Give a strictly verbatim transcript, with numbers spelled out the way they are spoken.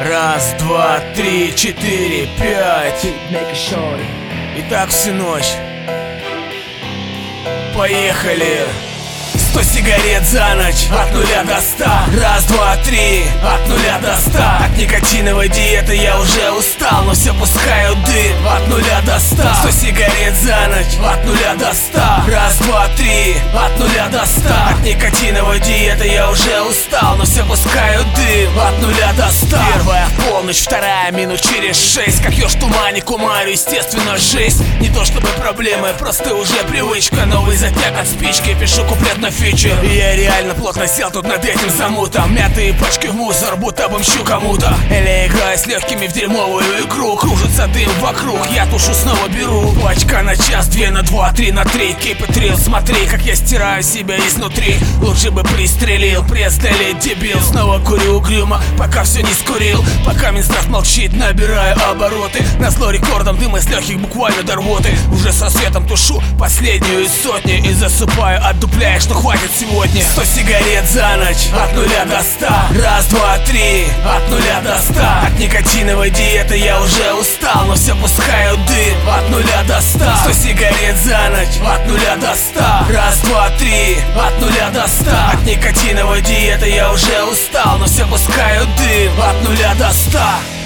Раз, два, три, четыре, пять. Итак, всю ночь. Поехали. Сто сигарет за ночь, от нуля до ста. Раз, два, три, от нуля до ста. От никотиновой диеты я уже устал, но все пускаю дым, от нуля до ста. Сто сигарет за ночь, от нуля до ста. Раз, два, три, от нуля до ста. От никотиновой диеты я уже устал, но все пускаю дым, от нуля до ста. Первая в полночь, вторая минут через шесть. Как еж в тумане, кумарю, естественно, жесть. Не то чтобы проблемы, просто уже привычка. Новый затяг от спички, пишу куплет на фичер. И я реально плотно сел тут над этим замутом. Мятые пачки в мусор, будто бы мщу кому-то. Или играю с легкими в дерьмовую игру. Кружится дым вокруг, я тушу снова беру. Пачка на час, две на два, три на три. Keep it real, смотри, как я стираю себя изнутри. Лучше бы пристрелил, пресс-делит, дебил. Снова курю угрюмо, пока все не скурил. Пока Минздрав молчит, набираю обороты. Назло рекордом дыма с легких буквально до рвоты. Уже со светом тушу последнюю из сотни. И засыпаю, отдупляя, что хватит сегодня. Сто сигарет за ночь, от нуля до ста. Раз, два, три, от нуля до ста. От никотиновой диеты я уже устал, но все пускаю дым, от нуля до ста. Сто сигарет за ночь, от нуля до ста. Раз, два, три, от нуля до ста. От никотиновой диеты я уже устал, но все пускаю дым, от нуля до ста.